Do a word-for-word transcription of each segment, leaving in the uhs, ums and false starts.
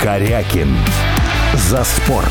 Корякин. За спорт.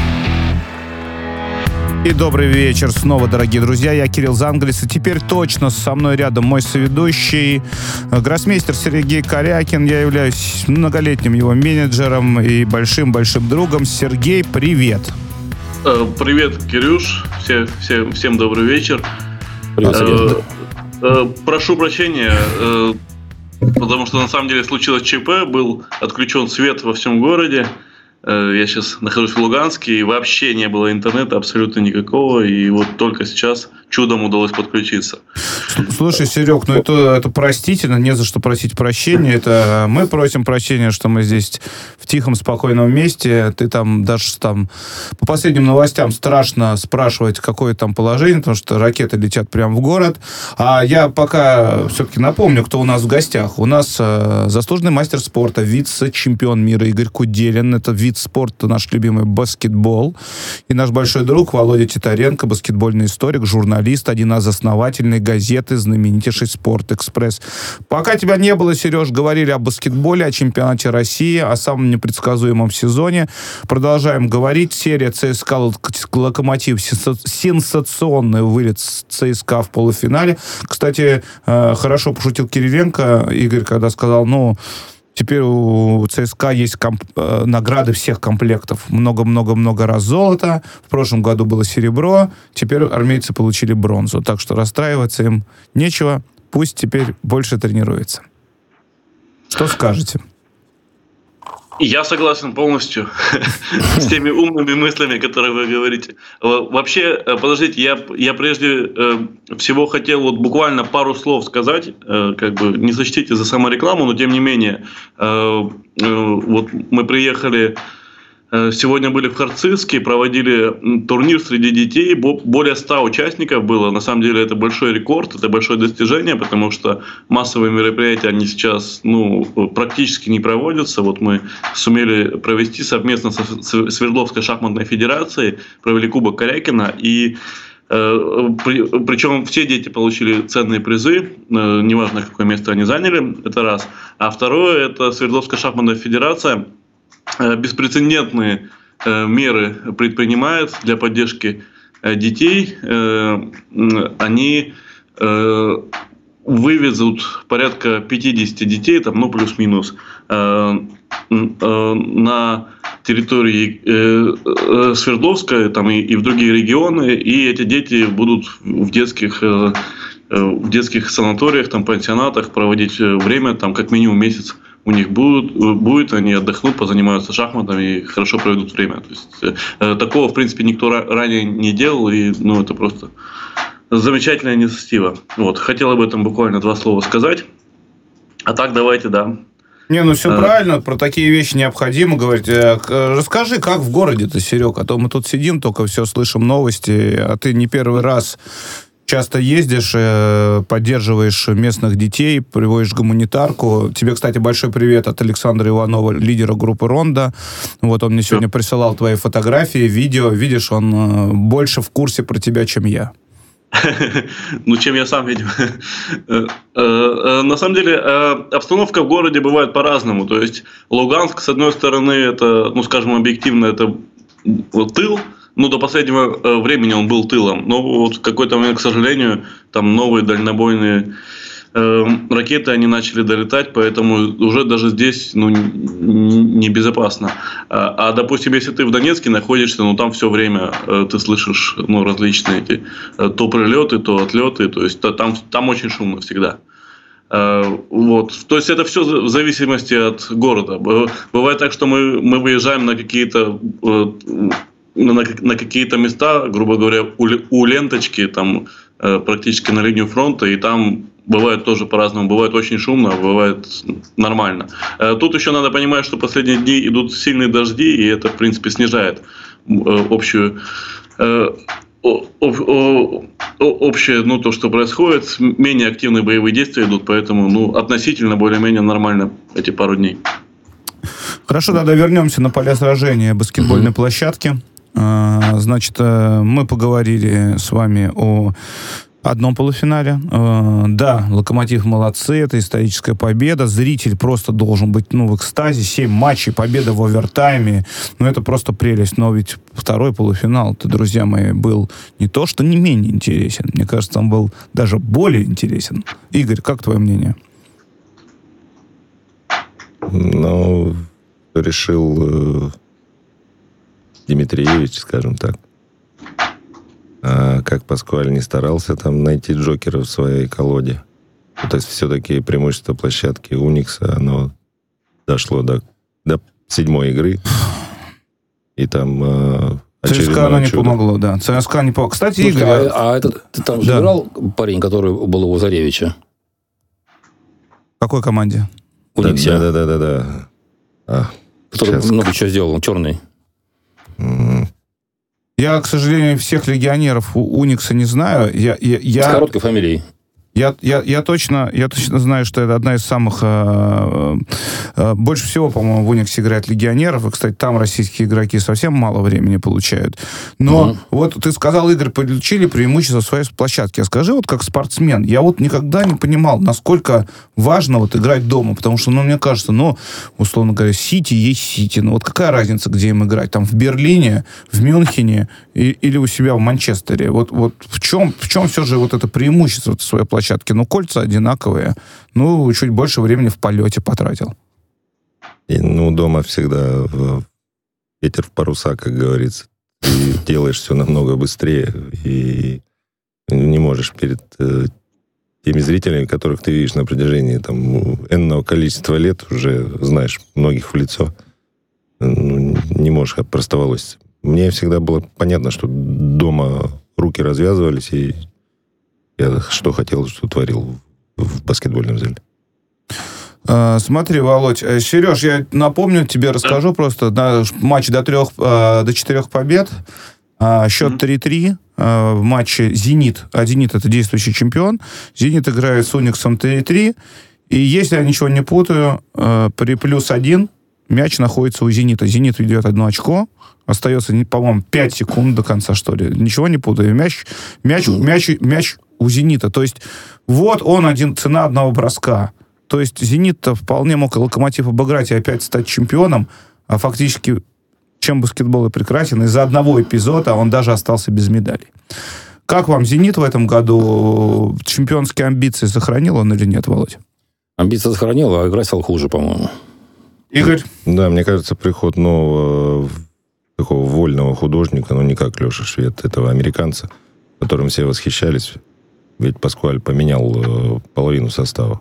И добрый вечер снова, дорогие друзья. Я Кирилл Занглис, и теперь точно со мной рядом мой соведущий, гроссмейстер Сергей Корякин. Я являюсь многолетним его менеджером и большим-большим другом. Сергей, привет. Привет, Кирюш. Все, все, всем добрый вечер. Привет, э, э, прошу прощения, э, потому что на самом деле случилось ЧП, был отключен свет во всем городе. Я сейчас нахожусь в Луганске, и вообще не было интернета абсолютно никакого, и вот только сейчас чудом удалось подключиться. Слушай, Серег, ну это, это простительно, не за что просить прощения. Это мы просим прощения, что мы здесь в тихом, спокойном месте. Ты там даже там по последним новостям страшно спрашивать, какое там положение, потому что ракеты летят прямо в город. А я пока все-таки напомню, кто у нас в гостях. У нас э, заслуженный мастер спорта, вице-чемпион мира Игорь Куделин. Это вид спорта, наш любимый баскетбол. И наш большой друг Володя Титаренко, баскетбольный историк, журналист, один из основателей газеты знаменитейший «Спорт-экспресс». Пока тебя не было, Сереж, говорили о баскетболе, о чемпионате России, о самом непредсказуемом сезоне. Продолжаем говорить. Серия ЦСКА «Локомотив». Сенсационный вылет ЦСКА в полуфинале. Кстати, хорошо пошутил Кириленко, Игорь, когда сказал, ну, теперь у ЦСКА есть комп- э, награды всех комплектов. Много-много-много раз золото. В прошлом году было серебро. Теперь армейцы получили бронзу. Так что расстраиваться им нечего. Пусть теперь больше тренируется. Что скажете? Я согласен полностью с теми умными мыслями, которые вы говорите. Вообще, подождите, я, я прежде всего хотел вот буквально пару слов сказать, как бы не сочтите за саморекламу, но тем не менее, вот мы приехали, сегодня были в Харцизске, проводили турнир среди детей, более ста участников было, на самом деле это большой рекорд, это большое достижение, потому что массовые мероприятия, они сейчас ну, практически не проводятся, вот мы сумели провести совместно со Свердловской шахматной федерацией, провели Кубок Корякина, и причем все дети получили ценные призы, неважно какое место они заняли, это раз, а второе, это Свердловская шахматная федерация беспрецедентные э, меры предпринимает для поддержки э, детей. Э, они э, вывезут порядка пятьдесят детей, там, ну, плюс-минус, э, э, на территории э, э, Свердловска там, и, и в другие регионы, и эти дети будут в детских, э, в детских санаториях, там, пансионатах проводить время, там, как минимум месяц. У них будут, будет, они отдохнут, позанимаются шахматами и хорошо проведут время. То есть, э, такого, в принципе, никто ра- ранее не делал, и ну, это просто замечательная инициатива. Вот. Хотел об этом буквально два слова сказать. А так давайте, да. Не, ну все а... правильно, про такие вещи необходимо говорить. Расскажи, как в городе-то, Серег, а то мы тут сидим, только все слышим новости, а ты не первый раз... Часто ездишь, поддерживаешь местных детей, приводишь гуманитарку. Тебе, кстати, большой привет от Александра Иванова, лидера группы «Ронда». Вот он мне сегодня присылал твои фотографии, видео. Видишь, он больше в курсе про тебя, чем я. Ну, чем я сам, видимо. На самом деле, обстановка в городе бывает по-разному. То есть, Луганск, с одной стороны, это, ну, скажем, объективно, это тыл. Ну, до последнего времени он был тылом. Но вот в какой-то момент, к сожалению, там новые дальнобойные э, ракеты, они начали долетать, поэтому уже даже здесь ну, небезопасно. А, а, допустим, если ты в Донецке находишься, ну, там все время э, ты слышишь ну, различные эти э, то прилеты, то отлеты, то есть то, там, там очень шумно всегда. Э, вот. То есть это все в зависимости от города. Бывает так, что мы, мы выезжаем на какие-то... Э, На, на какие-то места, грубо говоря, у, у ленточки, там, э, практически на линию фронта, и там бывает тоже по-разному. Бывает очень шумно, бывает нормально. Э, тут еще надо понимать, что последние дни идут сильные дожди, и это, в принципе, снижает э, общую... Э, о, о, о, общее, ну, то, что происходит. Менее активные боевые действия идут, поэтому, ну, относительно более-менее нормально эти пару дней. Хорошо, тогда вернемся на поля сражения баскетбольной mm-hmm. площадки. Значит, мы поговорили с вами о Одном полуфинале. Да, «Локомотив» молодцы, это историческая победа. Зритель просто должен быть ну, в экстазе. Семь матчей, победа в овертайме. Ну, это просто прелесть. Но ведь второй полуфинал-то, друзья мои, был не то, что не менее интересен. Мне кажется, он был даже более интересен. Игорь, как твое мнение? Ну, решил э, Дмитриевич, скажем так. А как Паскуаль не старался там найти джокера в своей колоде. То есть все-таки преимущество площадки Уникса, оно дошло до, до седьмой игры. И там э, ЦСКА оно не помогло, да. ЦСКА не помогло. Кстати, Слушайте, Игорь... А, а этот, ты там же да. играл парень, который был у Лазаревича? В какой команде? У да, Униксе. да, да, да, да. А, который сейчас. много чего сделал, он черный. М-м. Я, к сожалению, всех легионеров у Уникса не знаю. Я, я, я... С короткой фамилией. Я, я, я, точно, я точно знаю, что это одна из самых... Э, э, больше всего, по-моему, в Униксе играет легионеров. И, кстати, там российские игроки совсем мало времени получают. Но mm-hmm. вот ты сказал, Игорь, получили преимущество своей площадки. А скажи, вот как спортсмен, я вот никогда не понимал, насколько важно вот играть дома. Потому что, ну, мне кажется, ну, условно говоря, Сити есть Сити. Ну, вот какая разница, где им играть? Там в Берлине, в Мюнхене и, или у себя в Манчестере? Вот, вот в чем, в чем все же вот это преимущество своей площадки? Ну, кольца одинаковые. Ну, чуть больше времени в полете потратил. И, ну, дома всегда ветер в паруса, как говорится. Ты делаешь все намного быстрее. И не можешь перед э, теми зрителями, которых ты видишь на протяжении там, энного количества лет, уже знаешь многих в лицо, ну, не можешь опростоволоситься. Мне всегда было понятно, что дома руки развязывались, и я что хотел, что творил в баскетбольном зале. А, смотри, Володь, Сереж, я напомню, тебе расскажу просто. Да, матч до трех, до четырех побед. Счет mm-hmm. три-три в матче «Зенит». А «Зенит» — это действующий чемпион. «Зенит» играет с «Униксом» три-три. И если я ничего не путаю, при плюс один мяч находится у «Зенита». «Зенит» ведет одно очко. Остается, по-моему, пять секунд до конца, что ли. Ничего не путаю. Мяч, мяч, мяч, мяч у «Зенита». То есть вот он один, цена одного броска. То есть «Зенит»-то вполне мог «Локомотив» обыграть и опять стать чемпионом, а фактически чем баскетбол и прекрасен, из-за одного эпизода он даже остался без медалей. Как вам «Зенит» в этом году? Чемпионские амбиции сохранил он или нет, Володь? Амбиции сохранил, а игра стал хуже, по-моему. Игорь? Да, мне кажется, приход нового такого вольного художника, ну, не как Леша Швед, этого американца, которым все восхищались. Ведь Паскуаль поменял э, половину состава.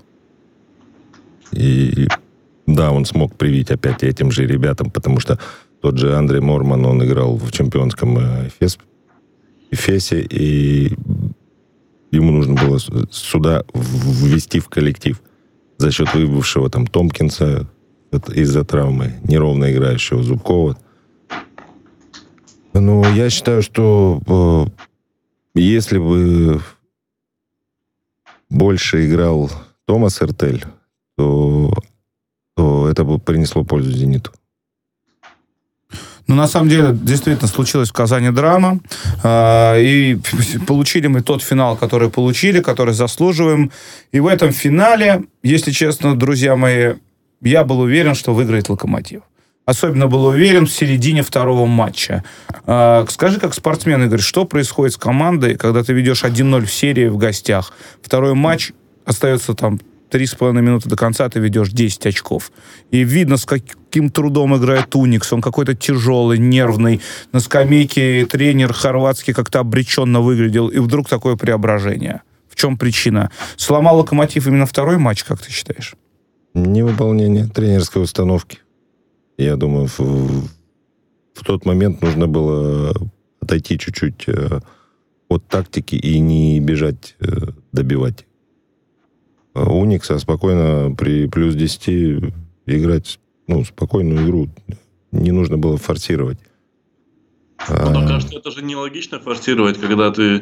И да, он смог привить опять этим же ребятам, потому что тот же Андрей Морман, он играл в чемпионском э, Эфес, Эфесе, и ему нужно было сюда ввести в коллектив за счет выбывшего там Томпкинса из-за травмы, неровно играющего Зубкова. Ну, я считаю, что э, если бы больше играл Томас Эртель, то, то это бы принесло пользу «Зениту». Ну, на самом деле, действительно, случилась в Казани драма. Э, и получили мы тот финал, который получили, который заслуживаем. И в этом финале, если честно, друзья мои, я был уверен, что выиграет «Локомотив». Особенно был уверен в середине второго матча. Э, скажи, как спортсмен, Игорь, что происходит с командой, когда ты ведешь один ноль в серии в гостях? Второй матч, остается там три с половиной минуты до конца, ты ведешь десять очков. И видно, с каким трудом играет Уникс. Он какой-то тяжелый, нервный. На скамейке тренер хорватский как-то обреченно выглядел. И вдруг такое преображение. В чем причина? Сломал «Локомотив» именно второй матч, как ты считаешь? Невыполнение тренерской установки. Я думаю, в, в тот момент нужно было отойти чуть-чуть э, от тактики и не бежать э, добивать. Уникса спокойно при плюс десяти играть, ну, спокойную игру. Не нужно было форсировать. Ну, а... кажется, это же нелогично форсировать, когда ты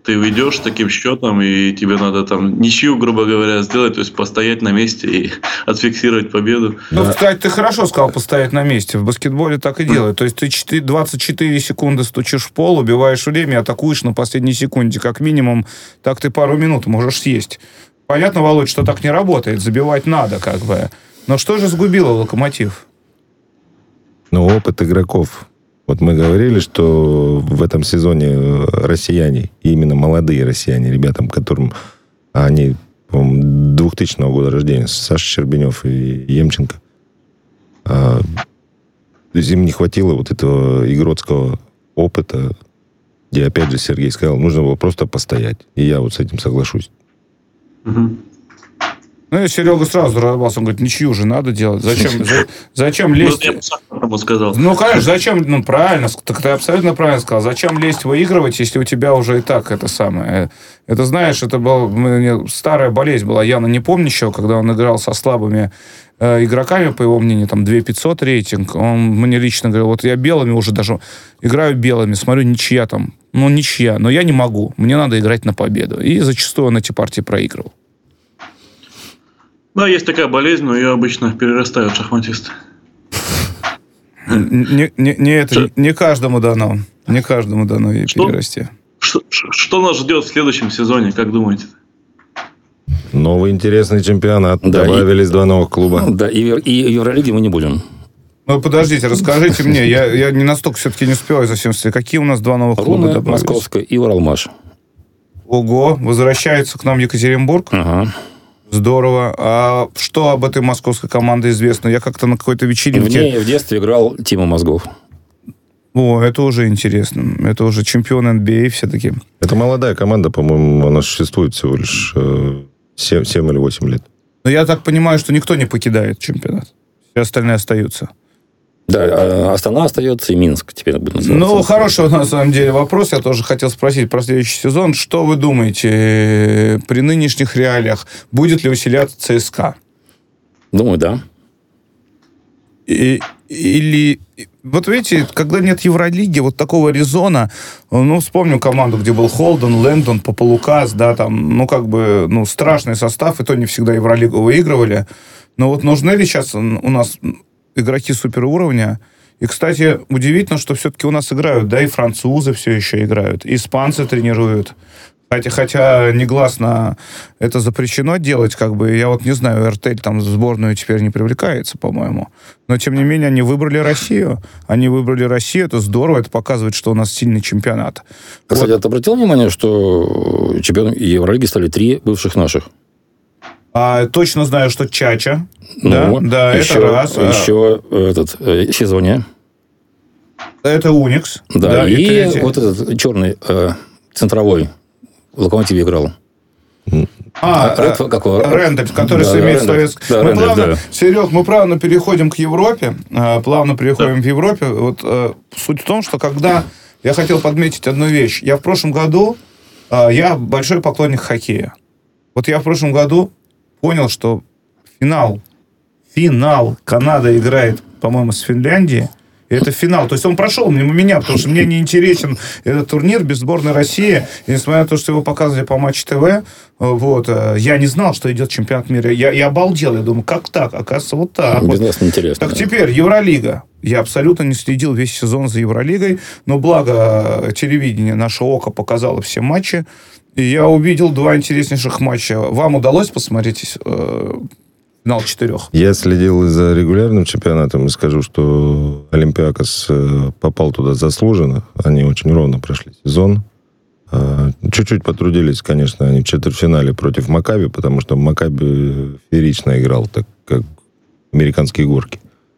ты уйдешь с таким счетом, и тебе надо там ничью, грубо говоря, сделать, то есть постоять на месте и отфиксировать победу. Ну, да. Кстати, ты хорошо сказал постоять на месте. В баскетболе так и делают. То есть ты двадцать четыре секунды стучишь в пол, убиваешь время, атакуешь на последней секунде. Как минимум, так ты пару минут можешь съесть. Понятно, Володь, что так не работает. Забивать надо, как бы. Но что же сгубило «Локомотив»? Ну, опыт игроков. Вот мы говорили, что в этом сезоне россияне, именно молодые россияне, ребятам, которым они, по-моему, двухтысячного года рождения, Саша Щербинев и Емченко, а, то есть им не хватило вот этого игротского опыта, где, опять же, Сергей сказал, нужно было просто постоять. И я вот с этим соглашусь. Угу. Ну, и Серега сразу разорвался. Он говорит, ничью же надо делать. Зачем, за, зачем лезть? Ну, я сам сказал. Ну, конечно, зачем? Ну, правильно. Так ты абсолютно правильно сказал. Зачем лезть выигрывать, если у тебя уже и так это самое? Это, знаешь, это была старая болезнь была Яна Непомнящего, когда он играл со слабыми э, игроками, по его мнению, там, две тысячи пятьсот рейтинг. Он мне лично говорил, вот я белыми уже даже играю белыми, смотрю, ничья там. Ну, ничья. Но я не могу. Мне надо играть на победу. И зачастую он эти партии проигрывал. Да, есть такая болезнь, но ее обычно перерастают шахматисты. Не, не, не, это, не каждому дано. Не каждому дано ей что, перерасти. Что, что нас ждет в следующем сезоне, как думаете? Новый интересный чемпионат. Да, добавились и, два новых клуба. Да, и, и Евролиги мы не будем. Ну, подождите, расскажите мне. Я, я не настолько все-таки не успеваю за всем. Какие у нас два новых клуба Руна, добавились? Московская и Уралмаш. Ого, возвращается к нам Екатеринбург. Ага. Здорово. А что об этой московской команде известно? Я как-то на какой-то вечеринке... В ней в детстве играл Тима Мозгов. О, это уже интересно. Это уже чемпион эн би эй все-таки. Это молодая команда, по-моему, она существует всего лишь семь, семь или восемь лет. Но я так понимаю, что никто не покидает чемпионат. Все остальные остаются. Да, Астана остается и Минск теперь будет называться. Ну, хороший на самом деле вопрос. Я тоже хотел спросить про следующий сезон. Что вы думаете при нынешних реалиях? Будет ли усиляться ЦСКА? Думаю, да. И, или... Вот видите, когда нет Евролиги, вот такого резона, ну, вспомню команду, где был Холден, Лэндон, Попалукас, да, там, ну, как бы, ну, страшный состав, и то не всегда Евролигу выигрывали. Но вот нужны ли сейчас у нас игроки суперуровня? И, кстати, удивительно, что все-таки у нас играют, да, и французы все еще играют, и испанцы тренируют. Хотя, хотя негласно это запрещено делать, как бы, я вот не знаю, эр тэ эль там в сборную теперь не привлекается, по-моему. Но, тем не менее, они выбрали Россию. Они выбрали Россию, это здорово, это показывает, что у нас сильный чемпионат. Кстати, вот. Ты обратил внимание, что чемпионами Евролиги стали три бывших наших? А, точно знаю, что Чача. Ну, да, да, еще, это раз. Еще этот, э, Сезония. Это Уникс. Да, да и, и вот этот черный э, центровой в «Локомотиве» играл. А, Ред, а, какого? Рендель, который да, имеет да, советский... да, мы Рендель, плавно, да. Серег, мы плавно переходим к Европе. Плавно переходим да. к Европе. Вот, э, суть в том, что когда... Я хотел подметить одну вещь. Я в прошлом году... Э, я большой поклонник хоккея. Вот я в прошлом году понял, что финал... Финал Канада играет, по-моему, с Финляндией. И это финал. То есть он прошел мимо меня, потому что мне не интересен этот турнир без сборной России. И несмотря на то, что его показывали по Матч ТВ, вот, я не знал, что идет чемпионат мира. Я, я обалдел. Я думаю, как так? Оказывается, вот так. Без вот. нас неинтересно. Так да. Теперь Евролига. Я абсолютно не следил весь сезон за Евролигой. Но благо телевидение, наше око показало все матчи. И я увидел два интереснейших матча. Вам удалось посмотреть... Э- Финал четырех. Я следил за регулярным чемпионатом и скажу, что Олимпиакос попал туда заслуженно. Они очень ровно прошли сезон. Чуть-чуть потрудились, конечно, они в четвертьфинале против Макаби, потому что Макаби феерично играл, так как американские горки.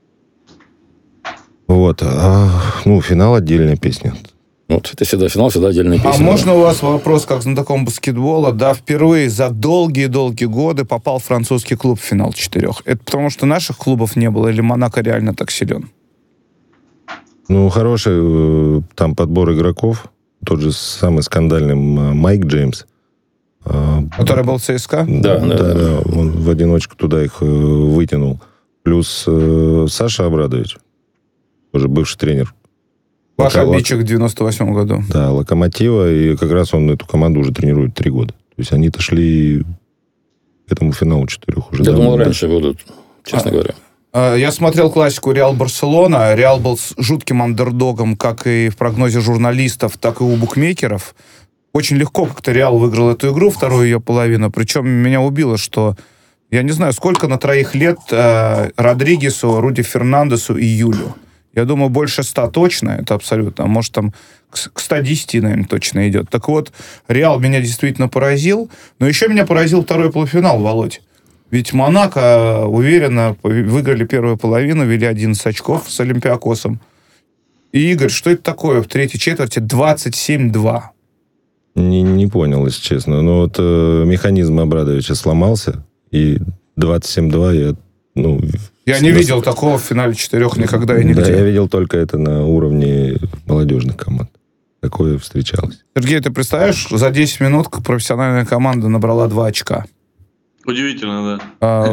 Вот. А, ну, финал отдельная песня. Вот, это всегда финал, всегда отдельная песня. А можно у вас вопрос, как знатоком баскетбола? Да, впервые за долгие-долгие годы попал французский клуб в финал четырех. Это потому, что наших клубов не было, или Монако реально так силен? Ну, хороший там подбор игроков. Тот же самый скандальный Майк Джеймс. Который был в ЦСКА? Да, да, да, да. да. Он в одиночку туда их вытянул. Плюс Саша Абрадович, тоже бывший тренер Ваш Локо- обидчик в девяносто восьмом году. Да, Локомотива, и как раз он эту команду уже тренирует три года. То есть они-то шли к этому финалу четырех уже. Я давно. думал, раньше будут, честно А. говоря. Я смотрел классику Реал-Барселона. Реал был с жутким андердогом, как и в прогнозе журналистов, так и у букмекеров. Очень легко как-то Реал выиграл эту игру, вторую ее половину. Причем меня убило, что я не знаю, сколько на троих лет э, Родригесу, Руди Фернандесу и Юлю. Я думаю, больше ста точно, это абсолютно. А может, там к, к ста десяти, наверное, точно идет. Так вот, Реал меня действительно поразил. Но еще меня поразил второй полуфинал, Володь. Ведь Монако уверенно выиграли первую половину, вели одиннадцать очков с Олимпиакосом. И, Игорь, что это такое в третьей четверти? двадцать семь два. Не, не понял, если честно. Но вот э, механизм Обрадовича сломался, и двадцать семь два я... Ну, Я не видел такого в финале четырех никогда и нигде. Да, я видел только это на уровне молодежных команд. Такое встречалось. Сергей, ты представляешь, за десять минут профессиональная команда набрала два очка. Удивительно, да. А,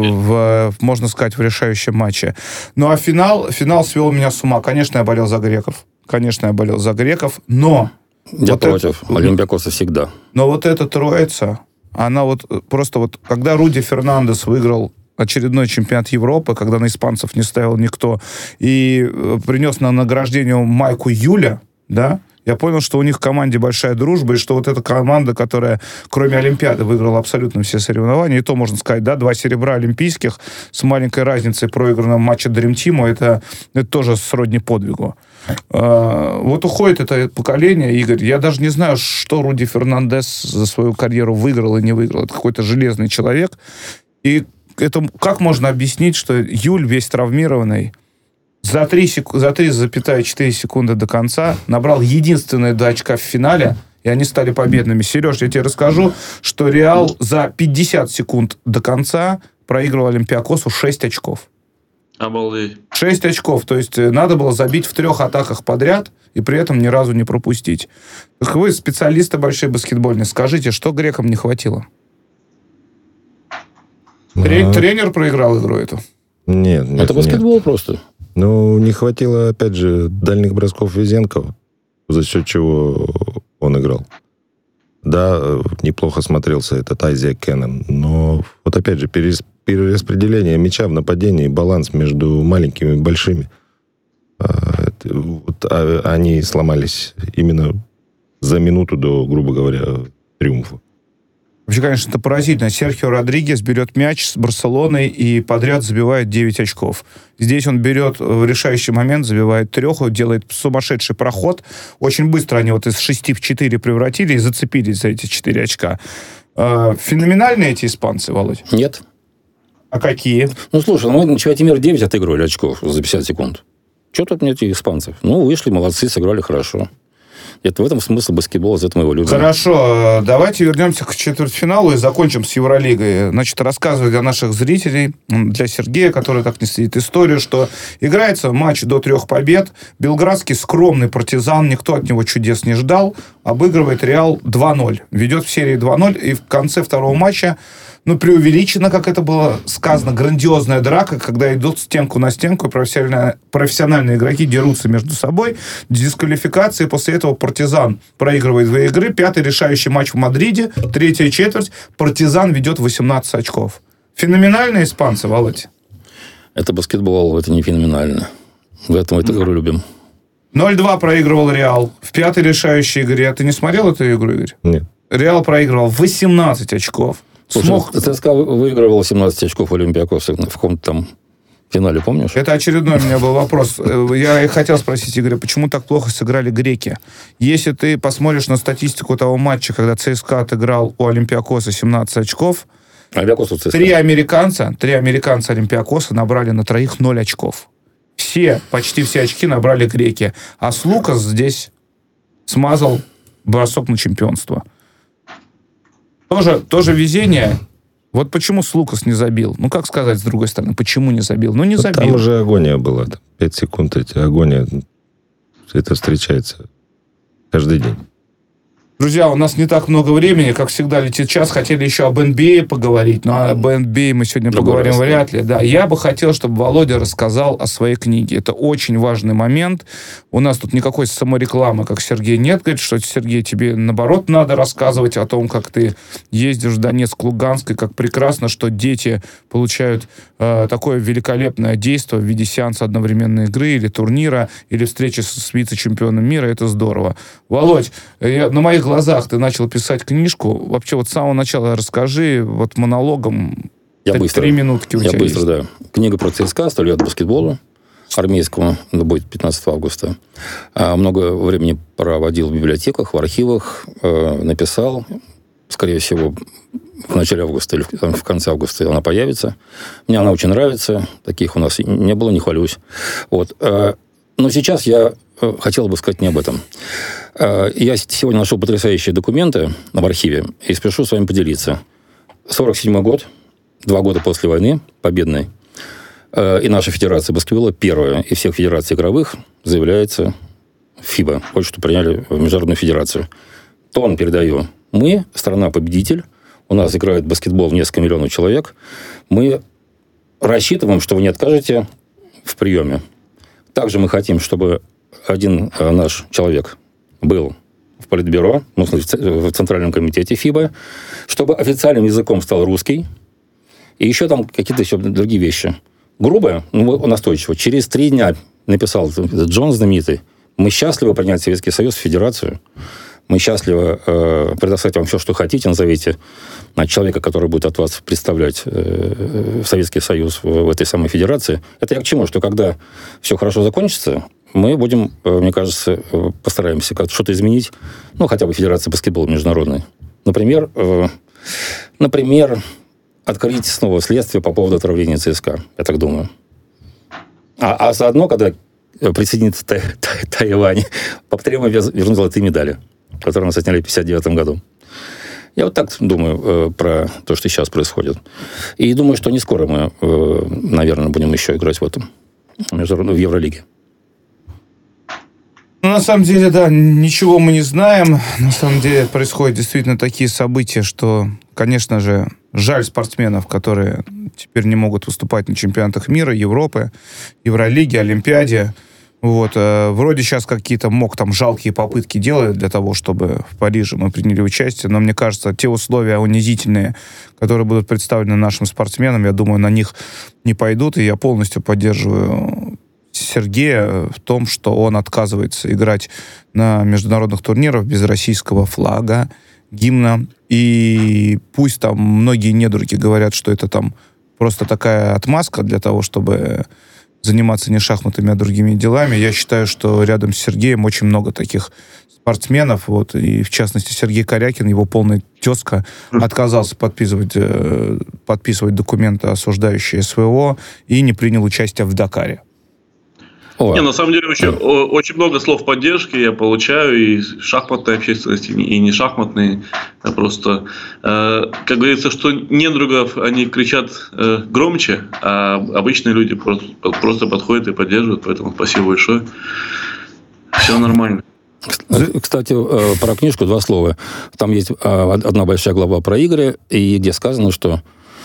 в, можно сказать, в решающем матче. Ну, а финал, финал свел меня с ума. Конечно, я болел за греков. Конечно, я болел за греков, но... Я вот против. это, Олимпиакоса всегда. Но вот эта троица, она вот просто вот... Когда Руди Фернандес выиграл очередной чемпионат Европы, когда на испанцев не ставил никто, и принес на награждение майку Юля, да, я понял, что у них в команде большая дружба, и что вот эта команда, которая, кроме Олимпиады, выиграла абсолютно все соревнования, и то, можно сказать, да, два серебра олимпийских с маленькой разницей проигранного матча Dream Team, это, это тоже сродни подвигу. А, вот уходит это поколение, Игорь. Я даже не знаю, что Руди Фернандес за свою карьеру выиграл и не выиграл. Это какой-то железный человек. И это как можно объяснить, что Юль весь травмированный, За три целых четыре секунды до конца набрал единственные два очка в финале, и они стали победными. Сереж, я тебе расскажу, что Реал за пятьдесят секунд до конца проигрывал Олимпиакосу шесть очков. Обалдеть. шесть очков. То есть надо было забить в трех атаках подряд и при этом ни разу не пропустить. Так вы, специалисты большие баскетбольные, скажите, что грекам не хватило? Трен- А, Тренер проиграл игру эту? Нет, нет, Это баскетбол нет. просто. Ну, не хватило, опять же, дальних бросков Везенкова, за счет чего он играл. Да, неплохо смотрелся этот Айзек Кеннон, но вот опять же, перес- перераспределение мяча в нападении, баланс между маленькими и большими, а, это, вот, а, они сломались именно за минуту до, грубо говоря, триумфа. Вообще, конечно, это поразительно. Серхио Родригес берет мяч с Барселоной и подряд забивает девять очков. Здесь он берет в решающий момент, забивает треху, делает сумасшедший проход. Очень быстро они вот из шести в четыре превратили и зацепились за эти четыре очка. Феноменальные эти испанцы, Володь? Нет. А какие? Ну, слушай, ну, мы на чемпионате мира девять отыгрывали очков за пятьдесят секунд. Что тут мне этих испанцев? Ну, вышли, молодцы, сыграли хорошо. Это в этом смысл баскетбола, за это мы его любим. Хорошо, давайте вернемся к четвертьфиналу и закончим с Евролигой. Значит, рассказываю для наших зрителей, для Сергея, который так не следит, историю, что играется матч до трех побед. Белградский скромный партизан, никто от него чудес не ждал, обыгрывает Реал два ноль. Ведет в серии два ноль, и в конце второго матча, ну, преувеличено, как это было сказано, грандиозная драка, когда идут стенку на стенку, и профессиональные, профессиональные игроки дерутся между собой, дисквалификации, после этого Партизан проигрывает две игры, пятый решающий матч в Мадриде, третья четверть, Партизан ведет восемнадцать очков. Феноменальные испанцы, Володь? Это баскетбол, это не феноменально. В этом мы эту игру любим. ноль два проигрывал Реал в пятой решающей игре. Ты не смотрел эту игру, Игорь? Нет. Реал проигрывал восемнадцать очков. Слушай, Смог... ЦСКА выигрывал семнадцать очков Олимпиакоса в каком-то там финале, помнишь? Это очередной у меня был вопрос. Я и хотел спросить Игоря, почему так плохо сыграли греки? Если ты посмотришь на статистику того матча, когда ЦСКА отыграл у Олимпиакоса семнадцать очков, Олимпиакос у ЦСКА. три американца, три американца Олимпиакоса набрали на троих ноль очков. Все, почти все очки набрали греки. А Слукас здесь смазал бросок на чемпионство. Тоже, тоже везение. Вот почему Слукас не забил? Ну, как сказать, с другой стороны, почему не забил? Ну, не Ну, забил. там уже агония была. Пять секунд эти агония. Это встречается каждый день. Друзья, у нас не так много времени, как всегда летит час. Хотели еще об эн би эй поговорить, но об эн би эй мы сегодня Другой поговорим раз, вряд ли. Да, я бы хотел, чтобы Володя рассказал о своей книге. Это очень важный момент. У нас тут никакой саморекламы, как Сергей, нет. Говорит, что, Сергей, тебе, наоборот, надо рассказывать о том, как ты ездишь в Донецк, Луганск, и как прекрасно, что дети получают э, такое великолепное действие в виде сеанса одновременной игры или турнира, или встречи с, с вице-чемпионом мира. Это здорово. Володь, я, на моих глазах ты начал писать книжку. Вообще вот с самого начала расскажи вот монологом. Я быстро. Три минутки у Я тебя быстро, есть. да. Книга про ЦСКА, сто лет баскетболу армейскому, это будет пятнадцатого августа. А, много времени проводил в библиотеках, в архивах, э, написал. Скорее всего, в начале августа или в, там, в конце августа она появится. Мне она очень нравится. Таких у нас не было, не хвалюсь. Вот. Э, но сейчас я хотел бы сказать не об этом. Я сегодня нашел потрясающие документы в архиве и спешу с вами поделиться. сорок седьмой год, два года после войны, победной, и наша федерация баскетбола, первая из всех федераций игровых, заявляется ФИБА. Вот что приняли в Международную федерацию. Тон передаю. Мы, страна-победитель, у нас играет баскетбол несколько миллионов человек. Мы рассчитываем, что вы не откажете в приеме. Также мы хотим, чтобы один э, наш человек был в политбюро, ну, в Центральном комитете ФИБА, чтобы официальным языком стал русский, и еще там какие-то еще другие вещи. Грубо, но настойчиво. Через три дня написал Джон знаменитый: мы счастливы принять Советский Союз в Федерацию, мы счастливы э, предоставить вам все, что хотите, назовите э, человека, который будет от вас представлять э, Советский Союз в, в этой самой Федерации. Это я к чему? Что когда все хорошо закончится, мы будем, э, мне кажется, э, постараемся как-то что-то изменить, ну, хотя бы Федерация баскетбола международной. Например, э, например, открыть снова следствие по поводу отравления ЦСКА, я так думаю. А, а заодно, когда присоединится Тай, Тай, Тайвань, потребуем вернуть золотые медали, которые нас отняли в пятьдесят девятом году. Я вот так думаю э, про то, что сейчас происходит. И думаю, что не скоро мы, э, наверное, будем еще играть в этом, в Евролиге. Ну, на самом деле, да, ничего мы не знаем. На самом деле происходят действительно такие события, что, конечно же, жаль спортсменов, которые теперь не могут выступать на чемпионатах мира, Европы, Евролиге, Олимпиаде. Вот, э, вроде сейчас какие-то МОК там жалкие попытки делают для того, чтобы в Париже мы приняли участие, но мне кажется, те условия унизительные, которые будут представлены нашим спортсменам, я думаю, на них не пойдут, и я полностью поддерживаю Сергея в том, что он отказывается играть на международных турнирах без российского флага, гимна, и пусть там многие недруги говорят, что это там просто такая отмазка для того, чтобы заниматься не шахматами, а другими делами. Я считаю, что рядом с Сергеем очень много таких спортсменов, вот, и в частности Сергей Корякин, его полный тезка, отказался подписывать, э, подписывать документы, осуждающие СВО, и не принял участие в Дакаре. Не, на самом деле очень, очень много слов поддержки я получаю и шахматной общественности, и не шахматной. Просто, э, как говорится, что недругов они кричат э, громче, а обычные люди просто, просто подходят и поддерживают. Поэтому спасибо большое. Все нормально. Кстати, про книжку два слова. Там есть одна большая глава про игры, и где сказано, что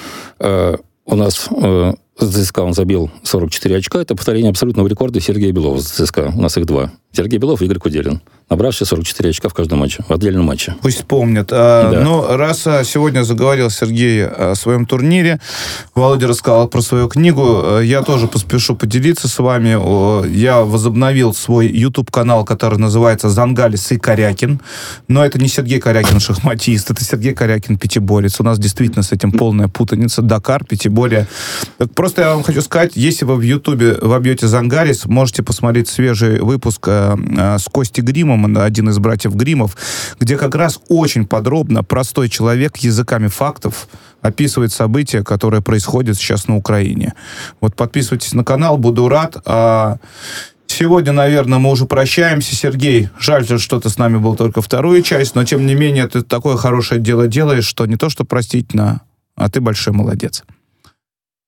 э, у нас... Э, ЦСКА он забил сорок четыре очка. Это повторение абсолютного рекорда Сергея Белова за ЦСКА. У нас их два. Сергей Белов и Игорь Куделин, набравшие сорок четыре очка в каждом матче, в отдельном матче. Пусть помнят. А, да. Ну, раз сегодня заговорил Сергей о своем турнире, Володя рассказал про свою книгу, я тоже поспешу поделиться с вами. Я возобновил свой YouTube-канал, который называется «Зангалис и Корякин». Но это не Сергей Корякин шахматист, это Сергей Корякин пятиборец. У нас действительно с этим полная путаница. Дакар, пятиборье. Просто я вам хочу сказать, если вы в YouTube вобьете «Зангалис», можете посмотреть свежий выпуск с Костей Гримом, один из братьев Гримов, где как раз очень подробно простой человек языками фактов описывает события, которые происходят сейчас на Украине. Вот подписывайтесь на канал, буду рад. А сегодня, наверное, мы уже прощаемся. Сергей, жаль, что ты с нами был только вторую часть, но тем не менее ты такое хорошее дело делаешь, что не то что простительно, а ты большой молодец.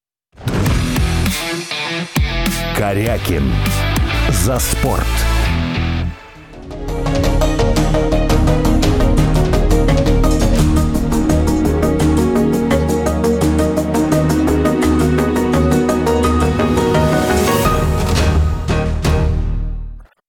Корякин. За спорт.